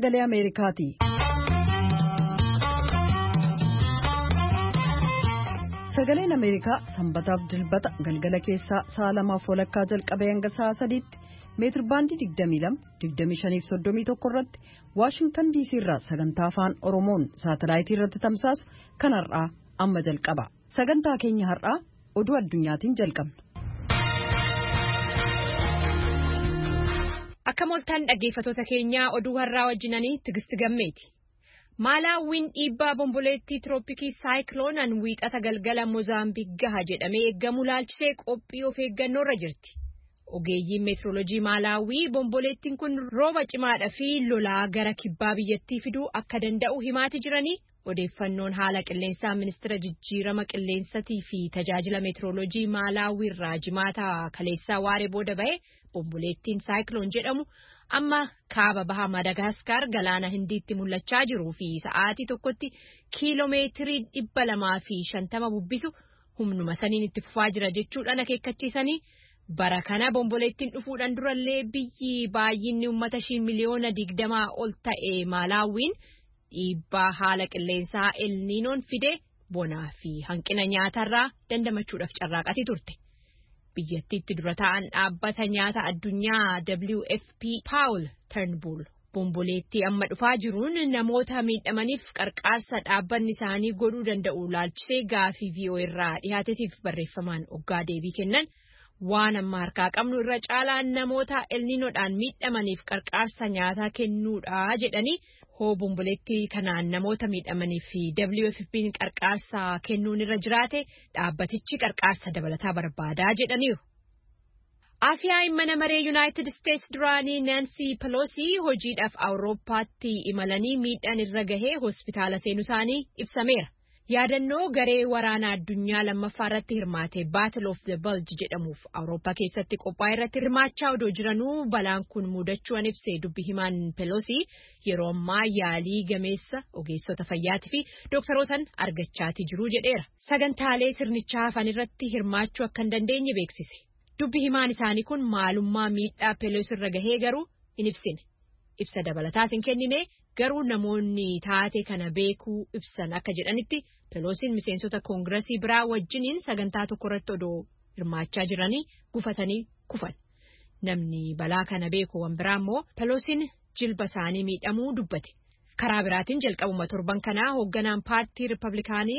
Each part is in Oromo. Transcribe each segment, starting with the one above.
sagalee Ameerikaati. Sagaleen Ameerikaa sanbataaf dilbata galgala keessaa sa'a 2:00 jalqabee hanga sa'a 3tti meetir baandii 22-25-31 irratti Waashingtan DC irraa sagantaa afaan Oromoon saatalaayitii irratti tamsaasu kan har'aa amma jalqaba. Sagantaa keenya har'aa oduu addunyaatiin jalqabna. Akka mooltaan dhaggeeffatoota keenyaa oduu har'aa wajjinanii Tigisti Gammeeti. Maalaawwiin dhiibbaa bomboleettii tirooppikii saayikiloonaan wiixata galgala Moozaambiik gaha jedhamee eeggamu laalchisee qophii of eeggannoorra jirti. Ogeeyyiin meetirooloojii Maalaawwii bomboleettiin kun rooba cimaadhaa fi lolaa gara kibbaa biyyattii fiduu akka danda'u himaati jiranii odeeffannoon haala qilleensaa ministeera jijjiirama qilleensatii fi tajaajila meetirooloojii Maalaawwii irraa jimaata kaleessaa waaree booda ba'e bomboleettiin saayikiloon jedhamu amma kaaba baha Madagaskar galaana Hindiitti mul'achaa jiruu fi sa'aatii tokkotti kiiloomeetirii 250 bubbisu humnuma saniin itti fufaa jira jechuudhaan akeekkachiisanii bara kana bomboleettiin dhufuudhaan durallee biyyi baay'inni uummata ishii miliyoona 20 ol ta'e Maalaawwiin dhiibbaa haala qilleensaa elniinoon fide bonaa fi hanqina nyaatarraa dandamachuudhaaf carraaqatii turte. Biyyattiitti dura ta'an dhaabbata nyaata addunyaa WFP Paul Turnbull bomboleettii amma dhufaa jiruun namoota miidhamaniif qarqaarsa dhaabbanni isaanii godhuu danda'u laalchisee gaafii VOA irraa dhiyaateetiif barreeffamaan oggaa deebii kennan waan amma harkaa qabnu irra caalaan namoota elniinoodhaan miidhamaniif qarqaarsa nyaataa kennuudha jedhanii hoo bomboleettii kanaan namoota miidhamanii fi WFP'n qarqaarsa kennuun irra jiraate dhaabbatichi qarqaarsa dabalataa barbaadaa jedhaniiru. Afyaa'in mana maree Yuunaayitid Isteetsi duraanii Naansi Peloosi hojiidhaaf Awurooppaatti imalanii miidhaan irra gahee hospitaala seenuu isaanii ibsameera. Yaadannoo garee waraanaa addunyaa lammaffaa irratti hirmaate Battle of the Bulge jedhamuuf Awurooppaa keessatti qophaa'e irratti hirmaachaa odoo jiranuu balaan kun mudachuun ibsee dubbi himaan Peloosi yeroo ammaa yaalii gameessa ogeessota fayyaatii fi dooktarootaan argachaatii jiru jedheera. Sagantaalee sirnichaa hafan irratti hirmaachuu akka hin dandeenye beeksise. Dubbi himaan isaanii kun maalummaa miidhaa Peloosi irra gahee garuu hin ibsine. Ibsa dabalataas hin kennine garuu namoonni taatee kana beekuu ibsan akka jedhanitti Peloosiin miseensota koongiresii biraa wajjiniin sagantaa tokko irratti odoo hirmaachaa jiranii gufatanii kufan. Namni balaa kana beeku wan biraa immoo Peloosiin jilba isaanii miidhamuu dubbate. Karaa biraatiin jalqabuma torban kanaa hoogganaan paartii Riippablikaanii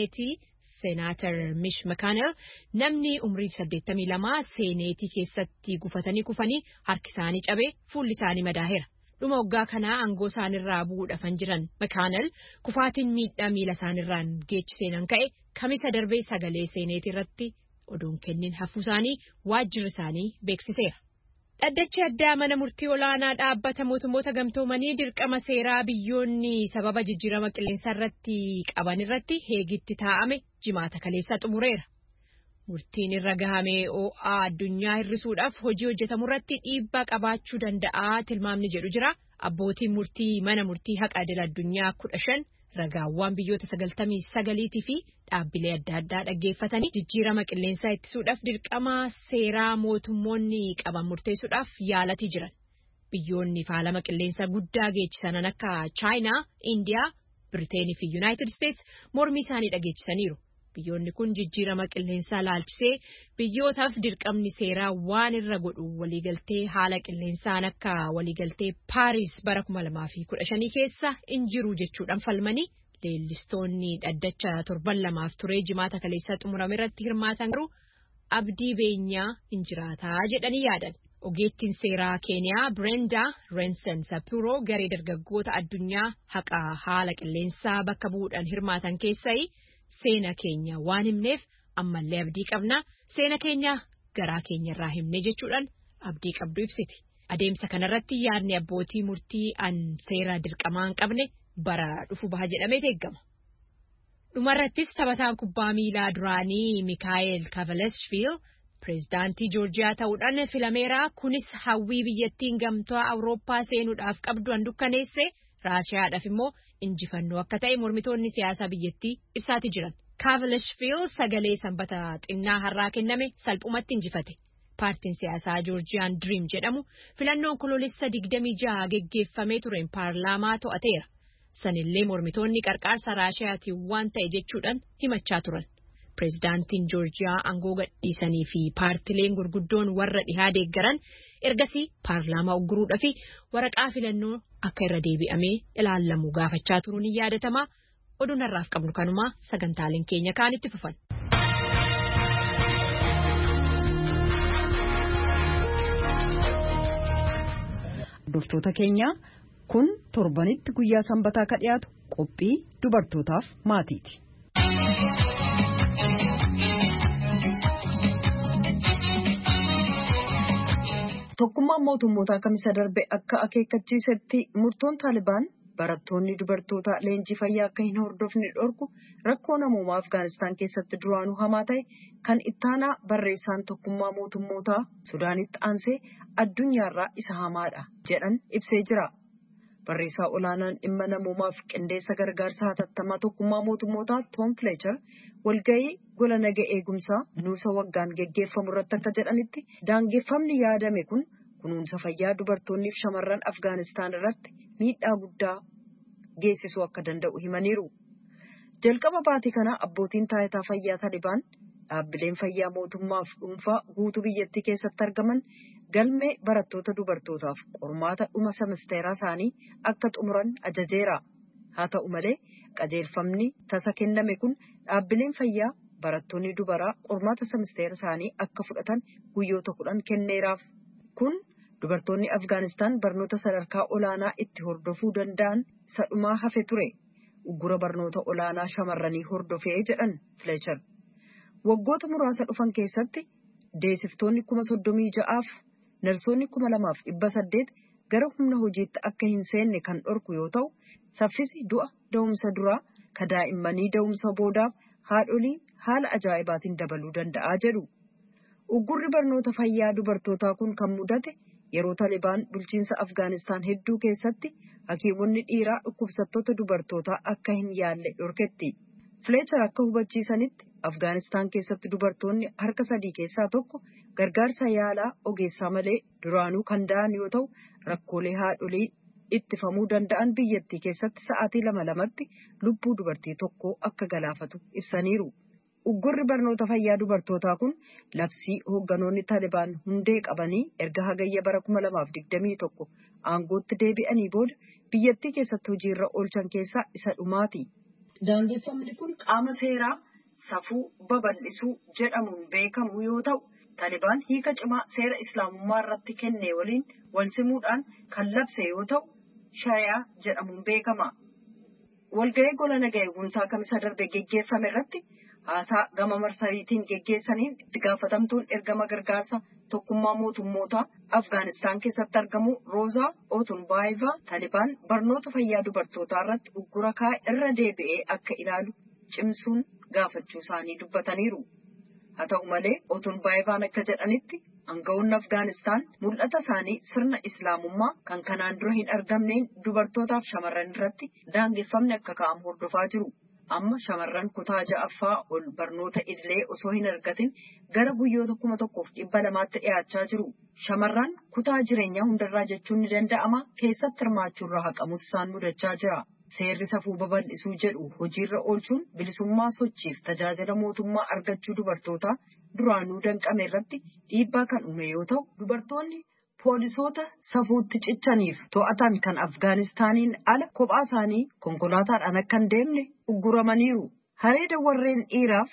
Seenaatar Mitch McConnell namni umrii 82 seeneetii keessatti gufatanii kufanii harki isaanii cabee fuulli isaanii madaaheera. Dhuma waggaa kanaa aangoo isaanirraa bu'uudhaafan jiran McConnell kufaatiin miidhaa miila isaanirraan geechiseenan ka'e kamisa darbee sagalee seeneetii irratti oduun kennin hafuu isaanii waajjirri isaanii beeksiseera. Dhaddachi addaa mana murtii olaanaa dhaabbata mootummoota gamtoomanii dirqama seeraa biyyoonni sababa jijjiirama qilleensaa irratti qaban irratti heegitti taa'ame jimaata kaleessaa xumureera. Murtiin irra gahamee OA addunyaa hir'isuudhaaf hojii hojjetamu irratti dhiibbaa qabaachuu danda'a tilmaamni jedhu jira. Abbootiin murtii mana murtii haqa idil addunyaa 15 ragaawwan biyyoota 99 fi dhaabbilee adda addaa dhaggeeffatanii jijjiirama qilleensaa ittisuudhaaf dirqama seeraa mootummoonni qaban murteessuudhaaf yaalatii jiran. Biyyoonni faalama qilleensaa guddaa geechisan akka Chaayinaa, Indiyaa, Biriteenii fi Yuunaayitid Isteetsi mormii isaanii dhageechisaniiru. Biyyoonni kun jijjiirama qilleensaa laalchisee biyyootaaf dirqamni seeraa waan irra godhu waliigaltee haala qilleensaan akka waliigaltee Paaris bara 2015 keessa injiru jechuudhaan falmanii leellistoonni dhaddacha torban lamaaf turee jimaata kaleessaa xumurame irratti hirmaatan garuu abdii beenyaa injiraataa jedhanii yaadan. Ogeettiin seeraa Keeniyaa Brenda Rensen Sapuro garee dargaggoota addunyaa haqa haala qilleensaa bakka bu'uudhaan hirmaatan keessaa seena keenya waan himneef ammallee abdii qabna seena keenya garaa keenya irraa himne jechuudhaan abdii qabdu ibsiti. Adeemsa kanarratti yaadni abbootii murtii an seera dirqamaa hin qabne bara dhufu baha jedhamee eeggama. Dhumarrattis taphataan kubbaa miilaa duraanii Mikaa'el Kavalashvili pireezidaantii Joorjiyaa ta'uudhaan filameera. Kunis hawwii biyyattiin gamtaa Awurooppaa seenuudhaaf qabdu dukkaneesse Raashiyaadhaaf immoo injifannoo akka ta'e mormitoonni siyaasaa biyyattii ibsaati jiran. Kavalashvili sagalee sanbata xinnaa har'aa kenname salphumatti injifate. Paartiin siyaasaa Joorjiyaan Diriim jedhamu filannoon koloolessa 26 geggeeffamee tureen paarlaamaa to'ateera. Sanillee mormitoonni qarqaarsa Raashiyaatiin waan ta'e jechuudhaan himachaa turan. Pireezidaantiin Joorjiyaa aangoo gadhiisanii fi paartileen gurguddoon warra dhihaa deeggaran ergasii paarlaamaa ugguruudhaa fi waraqaa filannoo akka irra deebi'amee ilaallamu gaafachaa turuun ni yaadatama. Oduun har'aaf qabnu kanumaa sagantaaleen keenya kaanitti fufan. Hordoftoota keenya kun torbanitti guyyaa sanbataa ka dhiyaatu qophii dubartootaaf maatiiti. Tokkummaan mootummootaa kamisa darbe akka akeekkachiisetti murtoon Taalibaan barattoonni dubartoota leenjii fayyaa akka hin hordofne dhorku rakkoo namoomaa Afgaanistaan keessatti duraanuu hamaa ta'e kan ittaanaa barreessaan tokkummaa mootummootaa Sudaanitti aansee addunyaarraa isa hamaadha jedhan ibsee jira. Barreessaa olaanaan dhimma namoomaaf qindeessa gargaarsa hatattamaa tokkummaa mootummootaa Tom Fletcher walgahii gola naga eegumsaa nuusa waggaan geggeeffamu irratti akka jedhanitti daangeffamni yaadame kun kunuunsa fayyaa dubartoonniif shamarran Afgaanistaan irratti miidhaa guddaa geessisuu akka danda'u himaniiru. Jalqaba baatii kana abbootiin taayitaa fayyaa Taalibaan dhaabbileen fayyaa mootummaaf dhuunfaa guutuu biyyattii keessatti argaman galmee barattoota dubartootaaf qormaata dhuma semisteeraa isaanii akka xumuran ajajeera. Haa ta'u malee qajeelfamni tasa kenname kun dhaabbileen fayyaa barattoonni dubaraa qormaata semisteera isaanii akka fudhatan guyyoota 10 kenneeraaf. Kun dubartoonni Afgaanistaan barnoota sadarkaa olaanaa itti hordofuu danda'an sadhumaa hafe ture. Uggura barnoota olaanaa shamarranii hordofee jedhan Fletcher. Waggoota muraasa dhufan keessatti deessiftoonni 36,000 narsoonni 2,800 gara humna hojiitti akka hin seenne kan dhorku yoo ta'u, saffisi du'a da'umsa duraa ka daa'immanii da'umsa boodaaf haadholii haala ajaa'ibaatiin dabaluu danda'a jedhu. Uggurri barnoota fayyaa dubartootaa kun kan mudate yeroo Taalibaan bulchiinsa Afgaanistaan hedduu keessatti hakiimonni dhiiraa dhukkubsattoota dubartootaa akka hin yaalle dhorketti. Fletcher akka hubachiisanitti Afgaanistaan keessatti dubartoonni harka 3 keessaa tokko gargaarsa yaalaa ogeessaa malee duraanuu kan da'an yoo ta'u, rakkoolee haadholii ittifamuu danda'an biyyattii keessatti sa'aatii 2-2tti lubbuu dubartii tokkoo akka galaafatu ibsaniiru. Uggurri barnoota fayyaa dubartootaa kun labsii hoogganoonni Taalibaan hundee qabanii erga hagayya bara 2021 aangootti deebi'anii booda biyyattii keessatti hojiirra oolchan keessaa isa dhumaati. Daangeffamni kun qaama seeraa safuu babal'isuu jedhamuun beekamu yoo ta'u, Taalibaan hiika cimaa seera islaamummaa irratti kennee waliin wal simuudhaan kan labse yoo ta'u, shariyaa jedhamuun beekama. Walgahii gola naga eegumsaa kamisa darbe geggeeffame irratti haasaa gama marsariitiin geggeessaniin itti gaafatamtuun ergama gargaarsa tokkummaa mootummootaa Afgaanistaan keessatti argamu Roozaa Otunbaayivaa Taalibaan barnoota fayyaa dubartootaa irratti uggura kaa'e irra deebi'ee akka ilaalu cimsuun gaafachuu isaanii dubbataniiru. Haa ta'u malee Otunbaayivaan akka jedhanitti aangawoonni Afgaanistaan mul'ata isaanii sirna islaamummaa kan kanaan dura hin argamneen dubartootaaf shamarran irratti daangeffamni akka kaa'amu hordofaa jiru. Amma shamarran kutaa 6ffaa ol barnoota idilee osoo hin argatin gara guyyoota 1,200tti dhiyaachaa jiru. Shamarran kutaa jireenyaa hundarraa jechuun ni danda'ama keessatti hirmaachuurraa haqamuutu isaan mudachaa jira. Seerri safuu babal'isuu jedhu hojiirra oolchuun bilisummaa sochiif tajaajila mootummaa argachuu dubartootaa duraanuu danqame irratti dhiibbaa kan uume yoo ta'u, dubartoonni poolisoota safuutti cichaniif to'atan kan Afgaanistaaniin ala kophaa isaanii konkolaataadhaan akka hin deemne ugguramaniiru. Hareeda warreen dhiiraaf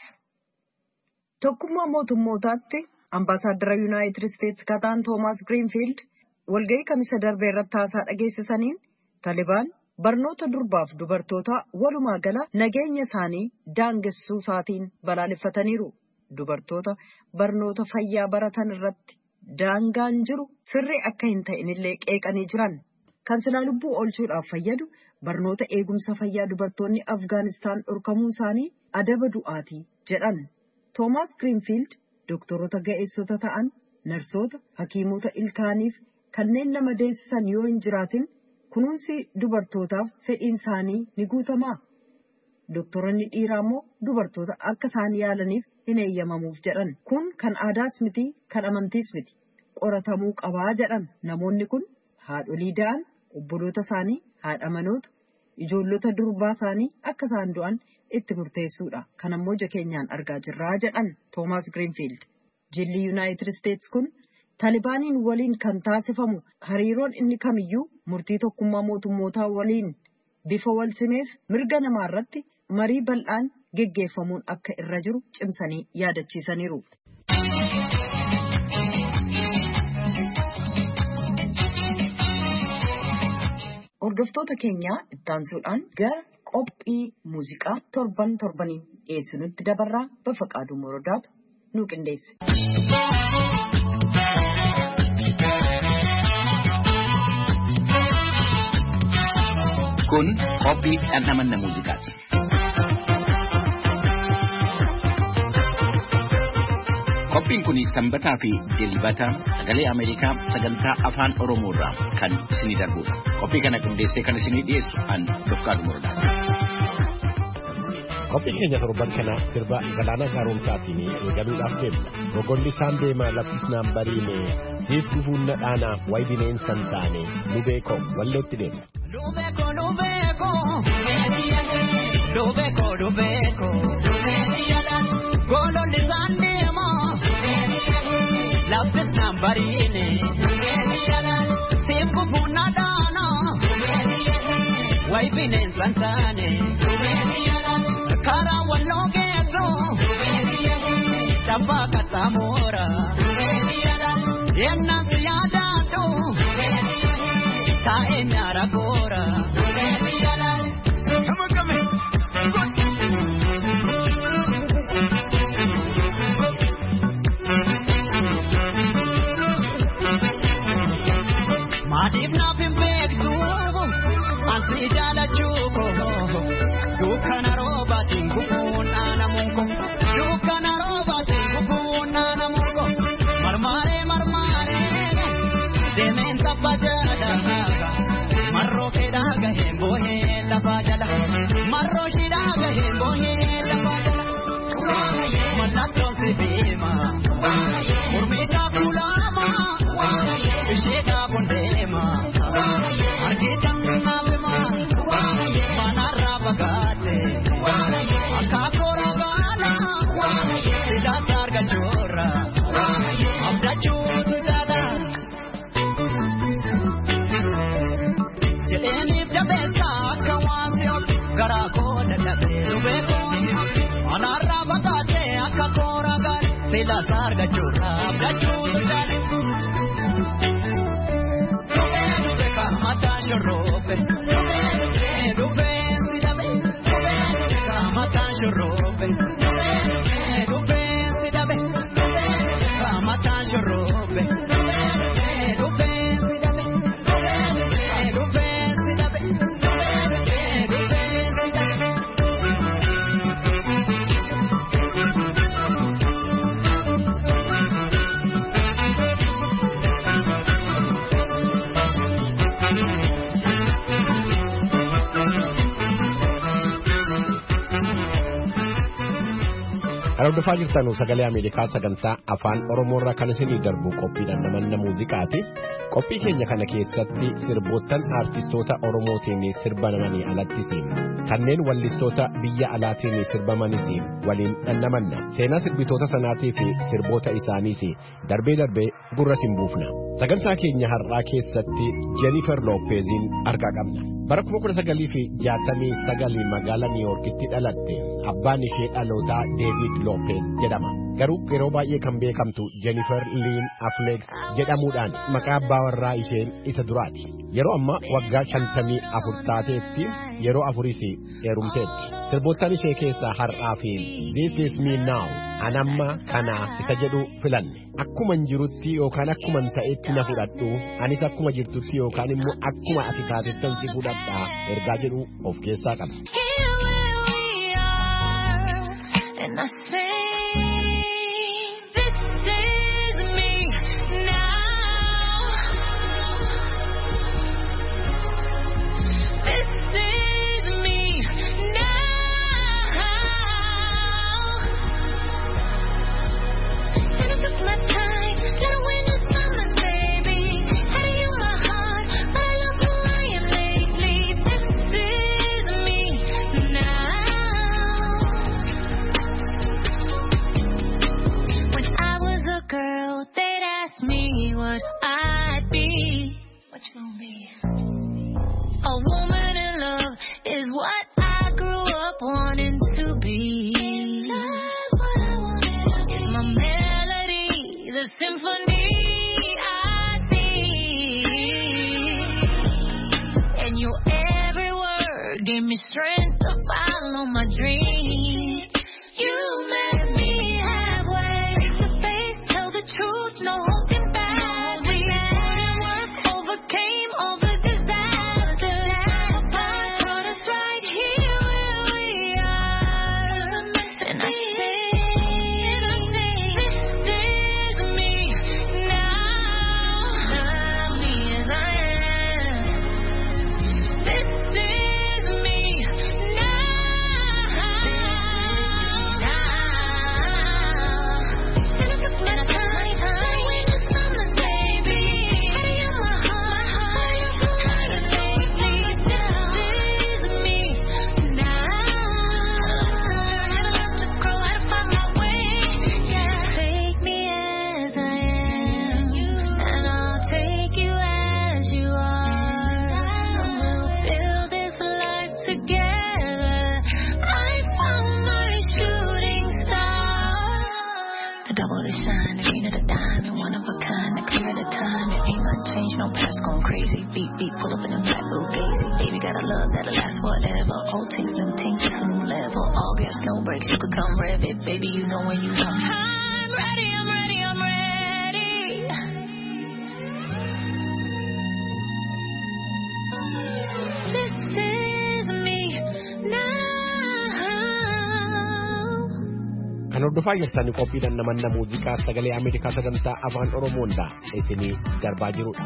tokkummaa mootummootaatti ambaasaadara Yuunaayitid Isteetsi kataan Toomaas Giriinfiild walgahii kamisa darbe irratti haasaa dhageessisaniin Taalibaan barnoota durbaaf dubartoota walumaa gala nageenya isaanii daangessuu isaatiin balaaleffataniiru. Dubartoota barnoota fayyaa baratan irratti daangaan jiru sirrii akka hin ta'inillee qeeqanii jiran. Kan silaa lubbuu oolchuudhaaf fayyadu barnoota eegumsa fayyaa dubartoonni Afgaanistaan dhorkamuu isaanii adaba du'aatii jedhan. Toomaas Giriinfiild doktoroota ga'eessota ta'an, narsoota, hakiimota ilkaaniif kanneen nama deessisan yoo hin jiraatin kunuunsi dubartootaaf fedhiin isaanii ni guutamaa. Doktoroonni dhiiraa immoo dubartoota akka isaan yaalaniif hin eeyyamamuuf jedhan. Kun kan aadaas miti kan amantiis miti qoratamuu qabaa jedhan. Namoonni kun haadholii da'an, obboloota isaanii, haadha manoota, ijoollota durbaa isaanii akka isaan du'an itti murteessuudha. Kan ammoo ija keenyaan argaa jirraa jedhan Toomaas Greenfield. Jilli Yuunaayitid Isteets kun Taalibaaniin waliin kan taasifamu hariiroon inni kamiyyuu murtii tokkummaa mootummootaa waliin bifa wal simeef mirga namaa irratti marii bal'aan geggeeffamuun akka irra jiru cimsanii yaadachiisaniiru. Hordoftoota keenyaa ittaansuudhaan gara qophii muuziqaa torbaniin dhiyeessinutti dabarraa Bafaqaaduu Morodaatu nu qindeesse. Kun qophii dhandhamanna muuziqaati. Qophiin kun sanbataa fi dilbata sagalee Ameerikaa sagantaa afaan Oromoo irraa kan isinii darbudha. Qophii kana qindeessee kan isinii dhiyeessu an Bafaqaaduu Morodaati. Qophii keenya torban kana sirba Galaanaa Gaaromsaatiin eegaluudhaaf deemna. Rogolli isaan deema laffisnaan bariine siif dhufuun nadhaanaa wayi bineensan taane nu beekoo wallootti deemna. Lubeko gololli isaan deema laffisnaan bariine siif dhufuun nadhaanaa wayi bineensan taane. Kara walloo geessoo tabbaa katamora yennaan siyaadaatu taa'ee nyaara goora. Maaliif naaf hin beektu ansi jaalachuu koo dukkana roobaatiin kukuun dhaana munko dukkana roobaatiin kukuun dhaana munko marmaaree deemeen tapha jala marroo keedhaa gaheen boohee lafaa jala marroo shidhaa gaheen boohee lafaa jala mallattoon si beema mormiidhaa kulaama isheedhaa bondeema argitan naafema manarraa bagaate akaakora baana sidaasa argachoora abdachuutu jaala jedheeniif jabeessa akka waansiyoon garaa koo dadhabee lubeekoo manarraa bagaate akka koora gaari sidaasa argachoora abdachuutu jaala. Robe, Hordofaa jirtan sagalee Ameerikaa sagantaa afaan Oromoo irraa kan isinii darbu qophiidhaan namanna muuziqaati. Qophii keenya kana keessatti sirboottan artistoota Oromootiin sirbamanii alattisiin kanneen wallistoota biyya alaatiin sirbamanis waliin dhannamanna. Seenaa sirbitoota sanaatii fi sirboota isaaniis darbee gurra siin buufna. Sagantaa keenya har'aa keessatti Jennifer Lopezin argaa qabna. Bara 1969 magaalaa New Yorkitti dhalatte. Abbaan ishee dhalootaa David Lopez jedhama. Garuu yeroo baay'ee kan beekamtu Jennifer Lynn Affleck jedhamuudhaan maqaa abbaa warraa isheen isa duraati. Yeroo ammaa waggaa 54 taateetti yeroo afuris heerumteetti. Sirboottan ishee keessaa har'aa fi This Is Me Now anamma kana isa jedhu filanne. Akkuma jirutti yookaan akkuma ta'etti na fudhadhu anis akkuma jirtutti yookaan immoo akkuma ati taatetti si fudhadhaa ergaa jedhu of keessaa qaba. word gave me strength to follow my dreams. You met me halfway. Face to face, tell the truth, no holding back. We put in work, overcame all the disasters. Put us right here where we are. And I think this is me now. Love me as I am. This is me now. And I took my time with the summers, baby. Ready on my heart, you're so hard to make me down. This is me now. Never left to grow, had to find my way. Yeah, take me as I am, and I'll take you as you are. And we'll build this life together. I found my shooting star. The double the shine, the green of the diamond, one of a kind, the clear of the time. It ain't much change, no past going crazy. Beat, pull up in the black Bugatti. Baby, got a love that'll last forever. Old things, new things, it's a new level. All gas, no brakes, you could come rev it. Baby, you know when you know. I'm ready, I'm ready, I'm ready. This is me now. Kan hordofaa jirtan qophiidhaan namanna muuziqaa sagalee Ameerikaa sagantaa afaan Oromoodha isinii darbaa jirudha.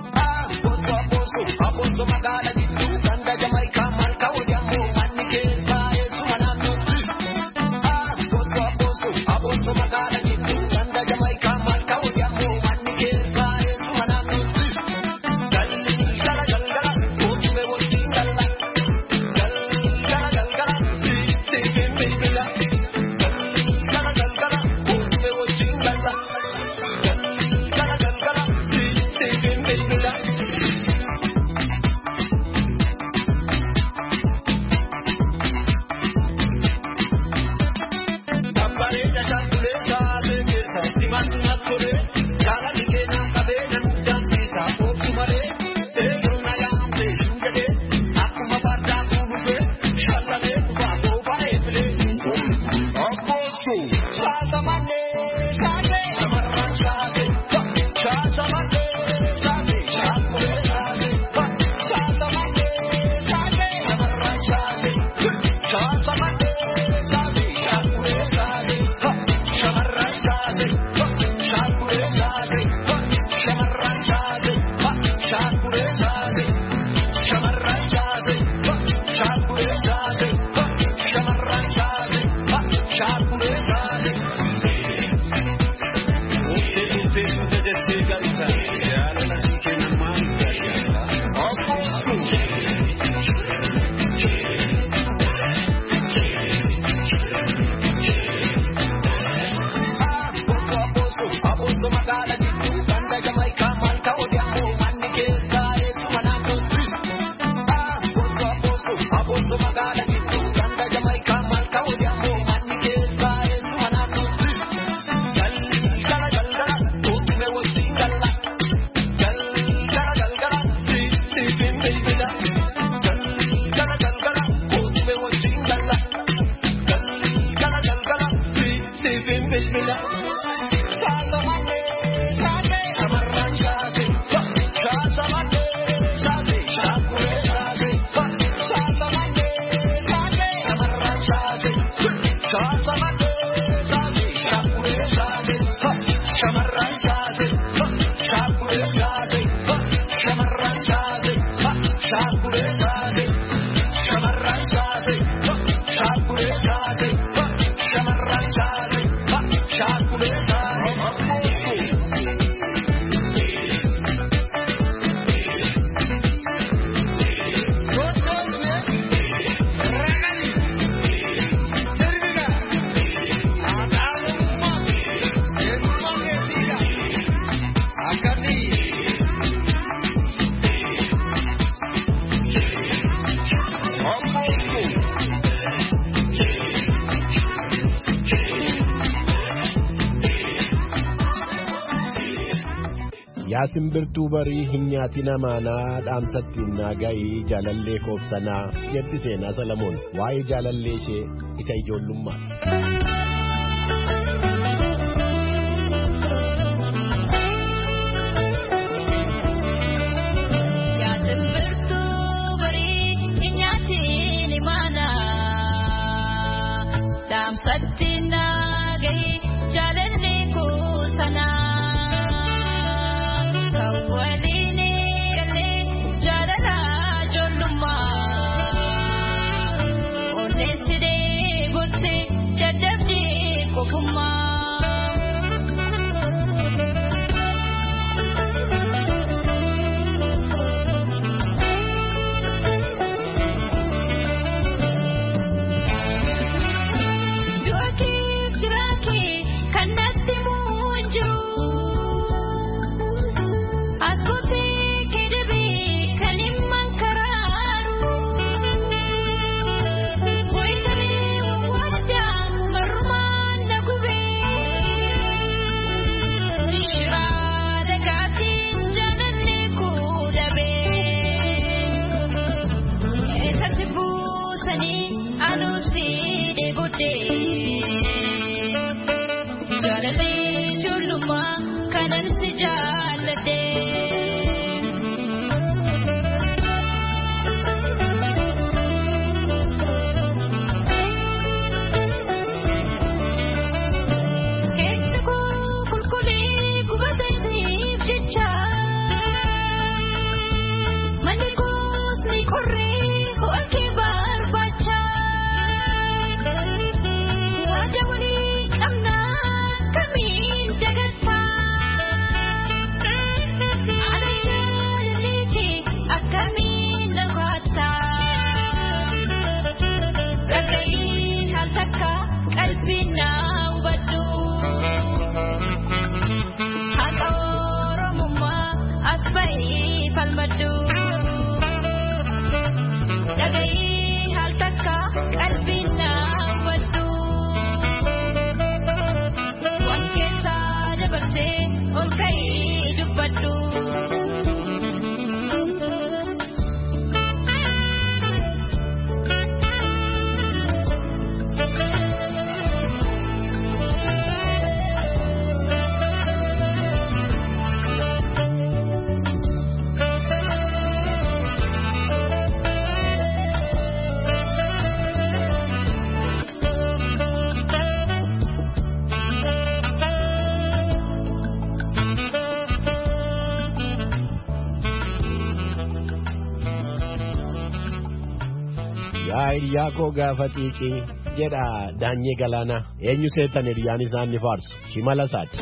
yaa simbirtuu barii hin nyaatin amaanaa dhaamsatti naa ga'ii jaalallee koobsanaa jetti seenaa Salamoon waa'ee jaalallee ishee isa ijoollummaa. Satina gai jalane ko sana kawaline kale jalala joluma oneside botte dadabdi ko kuma Hiriyaa koo gaafa xiiqii jedha Daanyee Galaanaa eenyu seetan hiriyaan isaan ni faarsu Shimala isaati.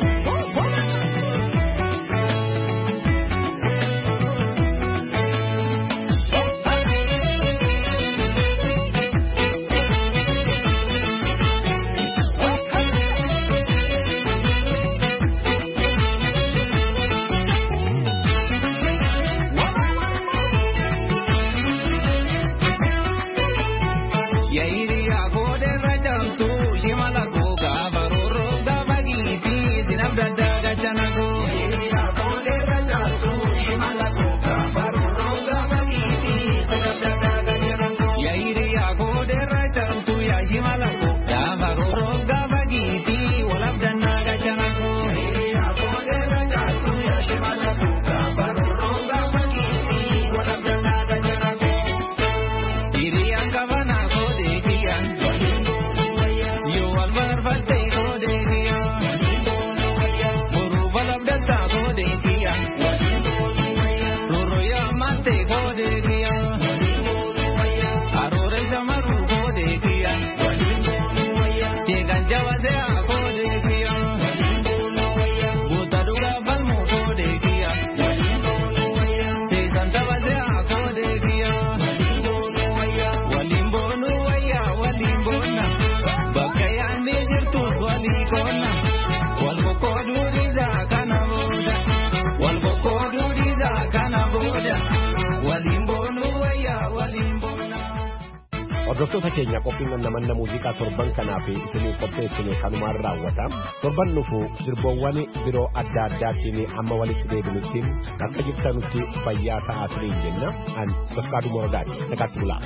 Hordoftoota keenya qophiin namanna muuziqaa torban kanaa fi isinii qopheessine kanumaan raawwata. Torban dhufu sirboowwan biroo adda addaatiin amma walitti deebinutti akka jirtanutti fayyaa ta'aa isiniin jenna. An Bafqaaduu Morodaati. Nagaatti bulaa.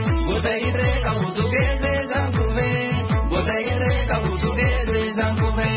Sankufe